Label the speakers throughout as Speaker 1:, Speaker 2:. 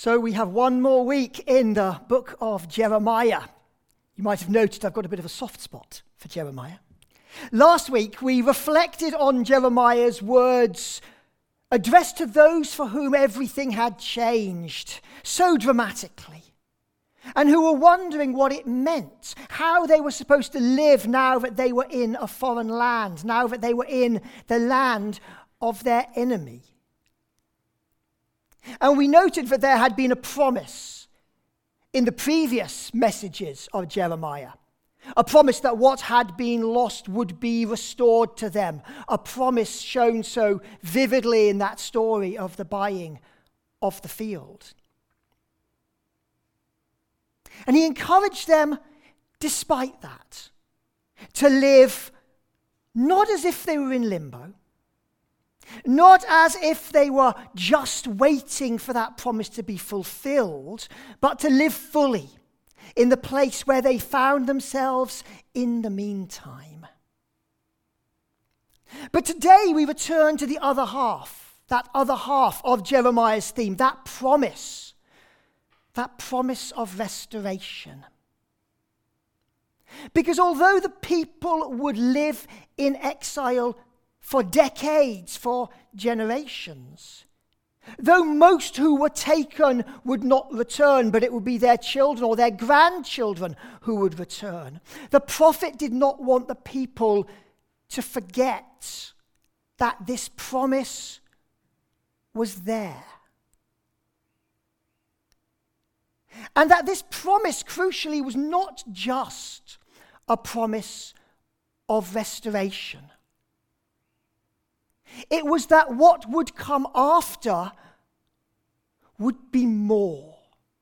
Speaker 1: So we have one more week in the book of Jeremiah. You might have noticed I've got a bit of a soft spot for Jeremiah. Last week we reflected on Jeremiah's words addressed to those for whom everything had changed so dramatically, and who were wondering what it meant, how they were supposed to live now that they were in a foreign land, now that they were in the land of their enemy. And we noted that there had been a promise in the previous messages of Jeremiah, a promise that what had been lost would be restored to them, a promise shown so vividly in that story of the buying of the field. And he encouraged them, despite that, to live not as if they were in limbo, not as if they were just waiting for that promise to be fulfilled, but to live fully in the place where they found themselves in the meantime. But today we return to the other half, that other half of Jeremiah's theme, that promise of restoration. Because although the people would live in exile for decades, for generations, though most who were taken would not return, but it would be their children or their grandchildren who would return, the prophet did not want the people to forget that this promise was there. And that this promise, crucially, was not just a promise of restoration. It was that what would come after would be more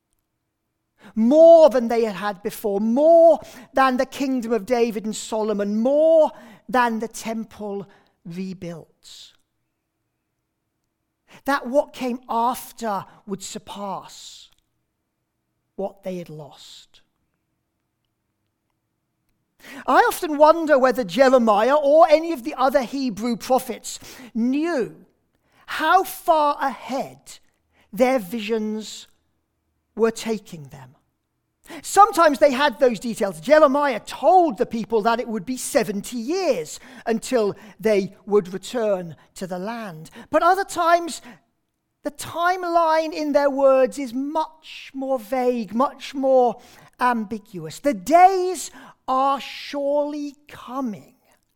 Speaker 1: than they had had before, more than the kingdom of David and Solomon, more than the temple rebuilt. That what came after would surpass what they had lost. I often wonder whether Jeremiah or any of the other Hebrew prophets knew how far ahead their visions were taking them. Sometimes they had those details. Jeremiah told the people that it would be 70 years until they would return to the land. But other times, the timeline in their words is much more vague, much more ambiguous. The days are surely coming,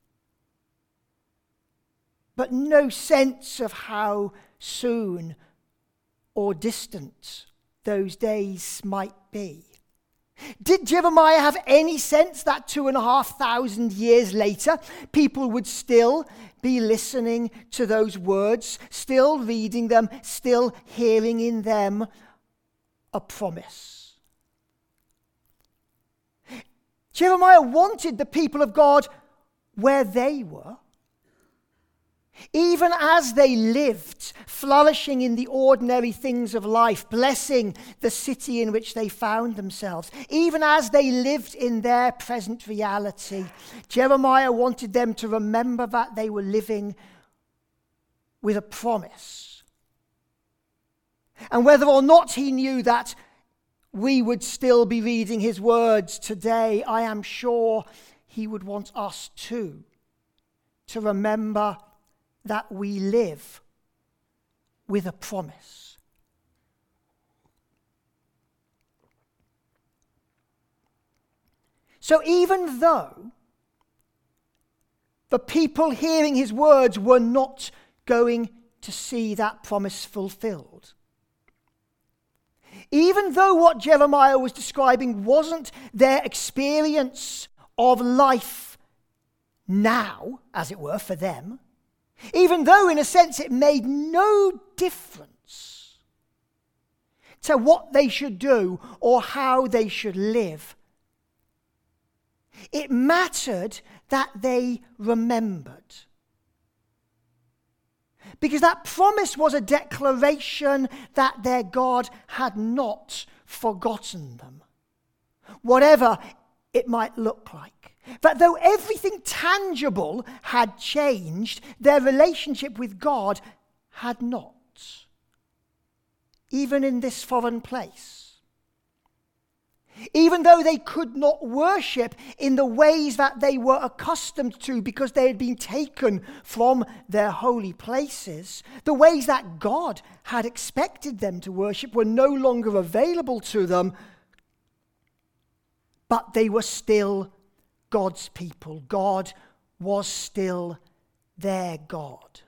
Speaker 1: but no sense of how soon or distant those days might be. Did Jeremiah have any sense that 2,500 years later, people would still be listening to those words, still reading them, still hearing in them a promise? Jeremiah wanted the people of God where they were, even as they lived, flourishing in the ordinary things of life, blessing the city in which they found themselves. Even as they lived in their present reality, Jeremiah wanted them to remember that they were living with a promise. And whether or not he knew that we would still be reading his words today, I am sure he would want us too to remember that we live with a promise. So even though the people hearing his words were not going to see that promise fulfilled, even though what Jeremiah was describing wasn't their experience of life now, as it were, for them, even though in a sense it made no difference to what they should do or how they should live, it mattered that they remembered. Because that promise was a declaration that their God had not forgotten them, whatever it might look like. That though everything tangible had changed, their relationship with God had not. even in this foreign place. Even though they could not worship in the ways that they were accustomed to because they had been taken from their holy places, the ways that God had expected them to worship were no longer available to them, but they were still God's people. God was still their God.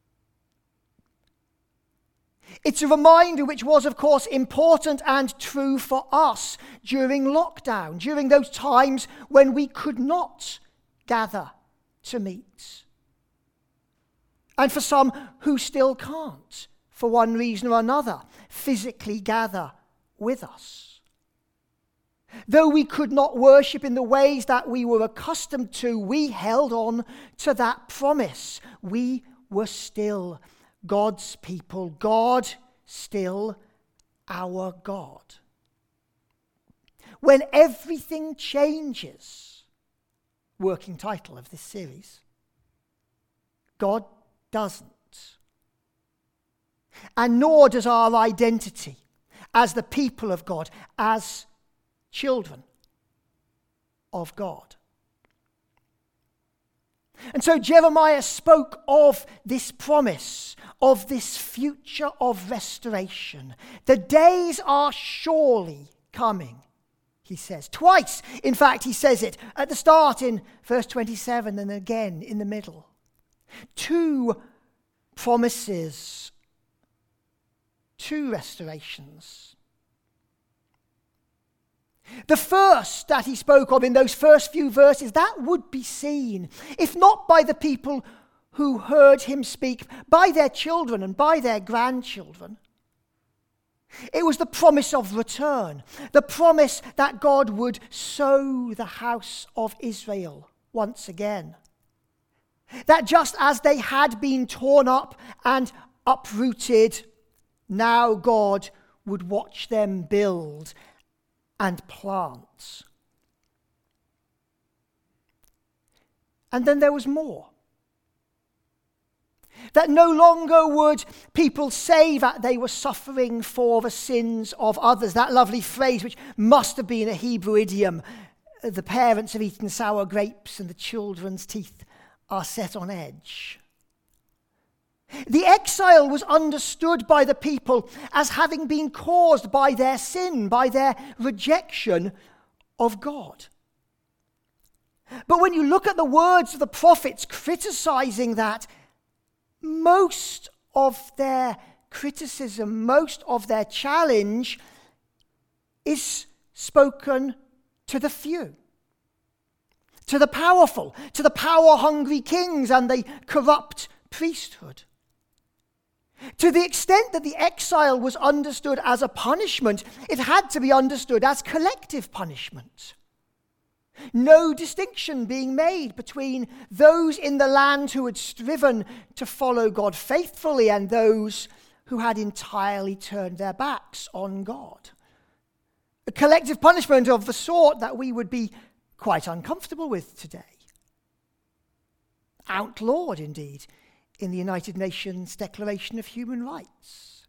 Speaker 1: It's a reminder which was, of course, important and true for us during lockdown, during those times when we could not gather to meet. And for some who still can't, for one reason or another, physically gather with us. Though we could not worship in the ways that we were accustomed to, we held on to that promise. We were still God's people, God still our God. When everything changes, working title of this series, God doesn't. And nor does our identity as the people of God, as children of God. And so Jeremiah spoke of this promise, of this future of restoration. The days are surely coming, he says. Twice, in fact, he says it. At the start in verse 27 and again in the middle. Two promises, two restorations. The first that he spoke of in those first few verses, that would be seen, if not by the people who heard him speak, by their children and by their grandchildren. It was the promise of return, the promise that God would sow the house of Israel once again. That just as they had been torn up and uprooted, now God would watch them build and plant. And then there was more. That no longer would people say that they were suffering for the sins of others. That lovely phrase, which must have been a Hebrew idiom. The parents have eaten sour grapes and the children's teeth are set on edge. The exile was understood by the people as having been caused by their sin, by their rejection of God. But when you look at the words of the prophets criticizing that, most of their criticism, most of their challenge is spoken to the few, to the powerful, to the power-hungry kings and the corrupt priesthood. To the extent that the exile was understood as a punishment, it had to be understood as collective punishment. No distinction being made between those in the land who had striven to follow God faithfully and those who had entirely turned their backs on God. A collective punishment of the sort that we would be quite uncomfortable with today. Outlawed, indeed, in the United Nations Declaration of Human Rights.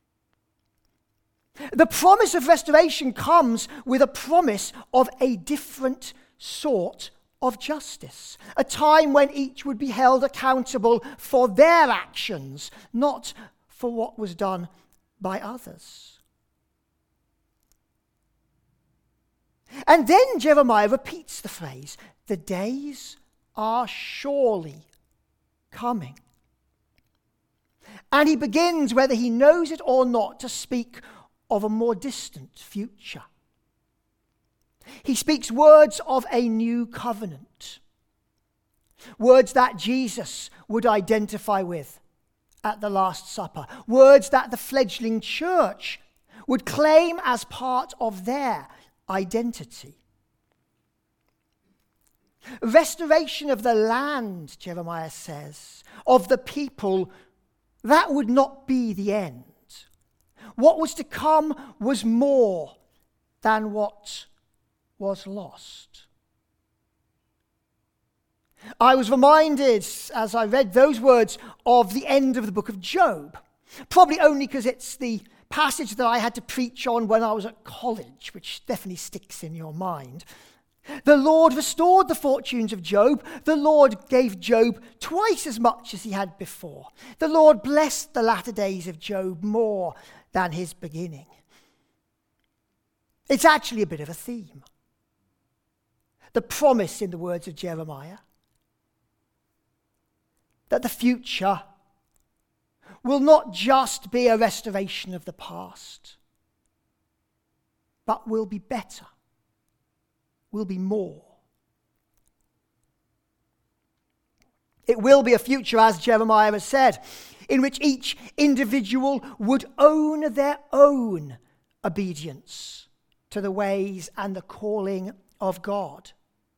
Speaker 1: The promise of restoration comes with a promise of a different sort of justice, a time when each would be held accountable for their actions, not for what was done by others. And then Jeremiah repeats the phrase, the days are surely coming. And he begins, whether he knows it or not, to speak of a more distant future. He speaks words of a new covenant. Words that Jesus would identify with at the Last Supper. Words that the fledgling church would claim as part of their identity. Restoration of the land, Jeremiah says, of the people, that would not be the end. What was to come was more than what was lost. I was reminded, as I read those words, of the end of the book of Job. Probably only because it's the passage that I had to preach on when I was at college, which definitely sticks in your mind. The Lord restored the fortunes of Job. The Lord gave Job twice as much as he had before. The Lord blessed the latter days of Job more than his beginning. It's actually a bit of a theme. The promise in the words of Jeremiah that the future will not just be a restoration of the past, but will be better, will be more. It will be a future, as Jeremiah has said, in which each individual would own their own obedience to the ways and the calling of God.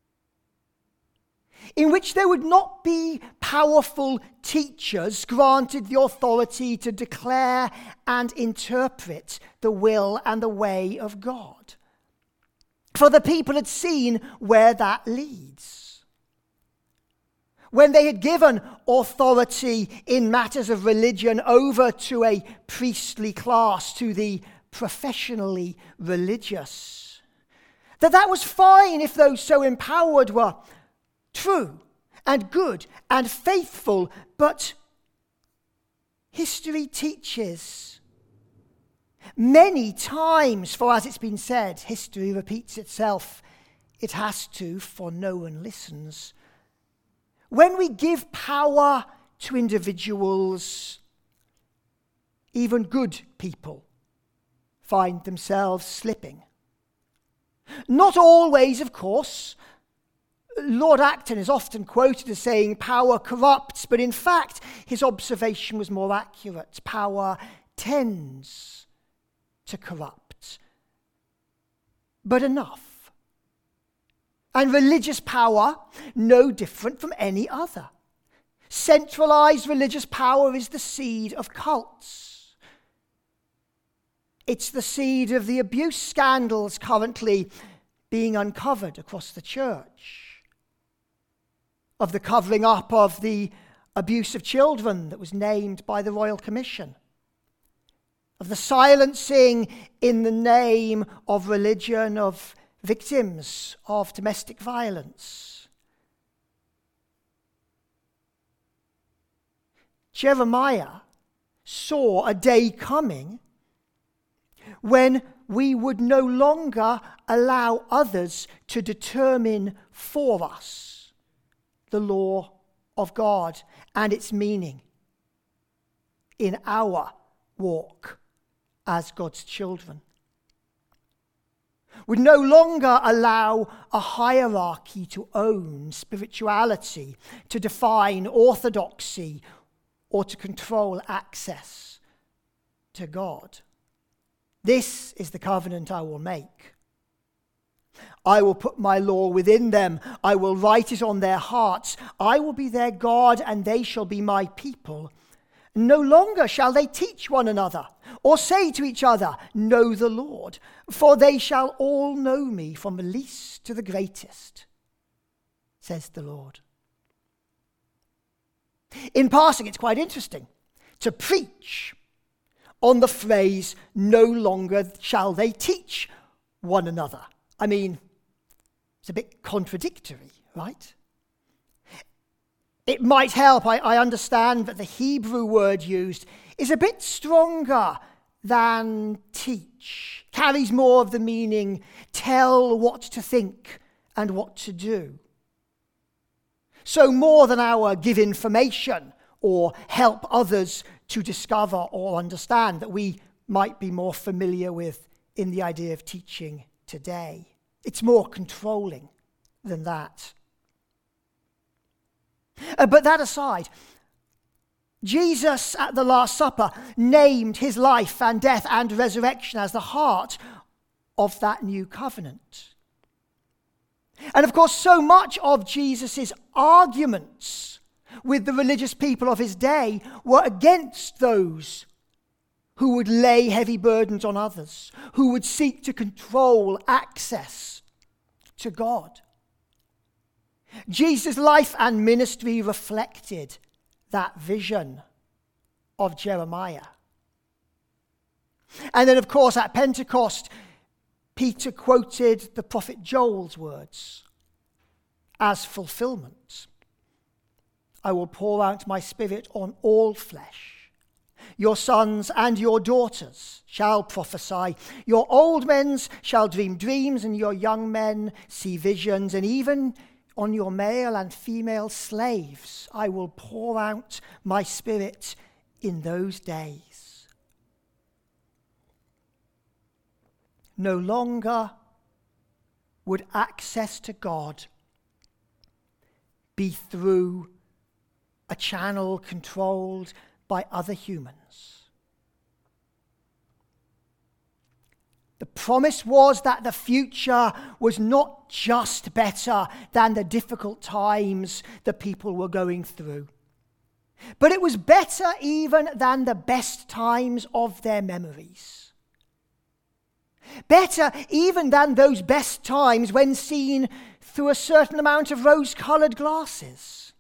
Speaker 1: In which there would not be powerful teachers granted the authority to declare and interpret the will and the way of God. For the people had seen where that leads. When they had given authority in matters of religion over to a priestly class, to the professionally religious, that was fine if those so empowered were true and good and faithful, but history teaches many times, for as it's been said, history repeats itself. It has to, for no one listens. When we give power to individuals, even good people find themselves slipping. Not always, of course. Lord Acton is often quoted as saying power corrupts, but in fact his observation was more accurate. Power tends to corrupt, but enough. And religious power, no different from any other. Centralized religious power is the seed of cults. It's the seed of the abuse scandals currently being uncovered across the church, of the covering up of the abuse of children that was named by the Royal Commission, of the silencing in the name of religion of victims of domestic violence. Jeremiah saw a day coming when we would no longer allow others to determine for us the law of God and its meaning in our walk as God's children. Would no longer allow a hierarchy to own spirituality, to define orthodoxy, or to control access to God. This is the covenant I will make. I will put my law within them. I will write it on their hearts. I will be their God, and they shall be my people. No longer shall they teach one another, or say to each other, know the Lord, for they shall all know me, from the least to the greatest, says the Lord. In passing, it's quite interesting to preach on the phrase, no longer shall they teach one another. I mean, it's a bit contradictory, right? It might help. I understand that the Hebrew word used is a bit stronger than teach, carries more of the meaning tell what to think and what to do. So more than our give information or help others to discover or understand that we might be more familiar with in the idea of teaching today. It's more controlling than that. But that aside, Jesus at the Last Supper named his life and death and resurrection as the heart of that new covenant. And of course, so much of Jesus' arguments with the religious people of his day were against those who would lay heavy burdens on others, who would seek to control access to God. Jesus' life and ministry reflected that vision of Jeremiah. And then, of course, at Pentecost, Peter quoted the prophet Joel's words as fulfillment. I will pour out my spirit on all flesh. Your sons and your daughters shall prophesy. Your old men shall dream dreams, and your young men see visions. And even on your male and female slaves I will pour out my spirit in those days. No longer would access to God be through a channel controlled by other humans. The promise was that the future was not just better than the difficult times the people were going through, but it was better even than the best times of their memories. Better even than those best times when seen through a certain amount of rose-colored glasses.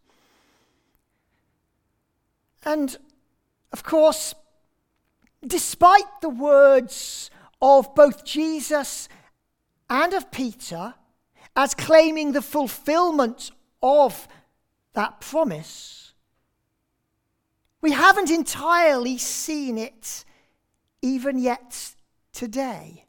Speaker 1: And, of course, despite the words of both Jesus and of Peter as claiming the fulfillment of that promise, we haven't entirely seen it even yet today.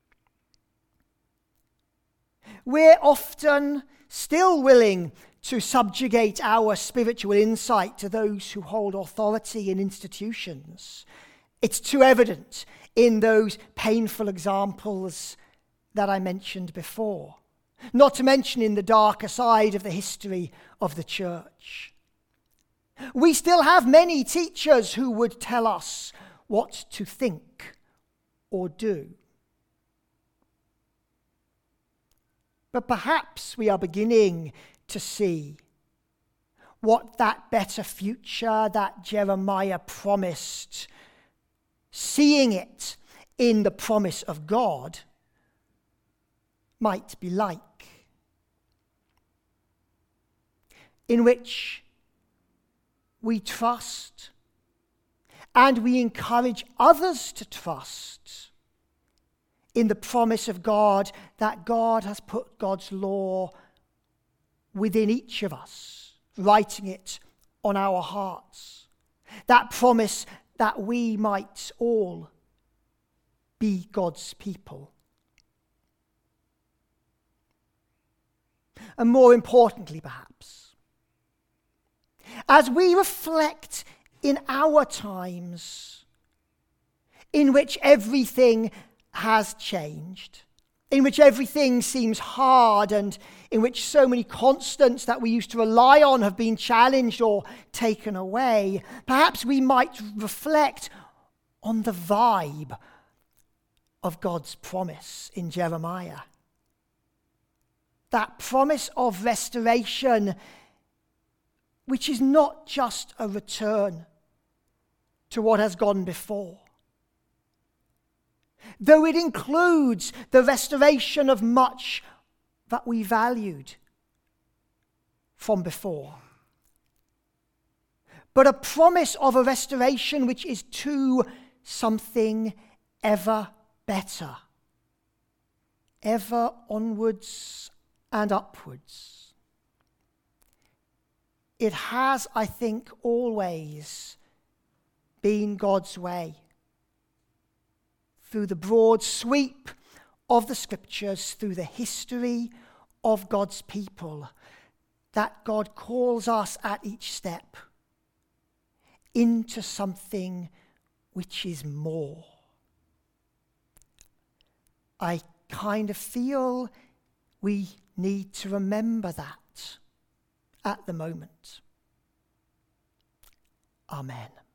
Speaker 1: We're often still willing to subjugate our spiritual insight to those who hold authority in institutions. It's too evident in those painful examples that I mentioned before, not to mention in the darker side of the history of the church. We still have many teachers who would tell us what to think or do. But perhaps we are beginning to see what that better future that Jeremiah promised, seeing it in the promise of God, might be like. In which we trust and we encourage others to trust in the promise of God that God has put God's law within each of us, writing it on our hearts. That promise that we might all be God's people. And more importantly, perhaps, as we reflect in our times in which everything has changed, in which everything seems hard, and in which so many constants that we used to rely on have been challenged or taken away, perhaps we might reflect on the vibe of God's promise in Jeremiah. That promise of restoration, which is not just a return to what has gone before, though it includes the restoration of much that we valued from before, but a promise of a restoration which is to something ever better, ever onwards and upwards. It has, I think, always been God's way, through the broad sweep of the scriptures, through the history of God's people, that God calls us at each step into something which is more. I kind of feel we need to remember that at the moment. Amen.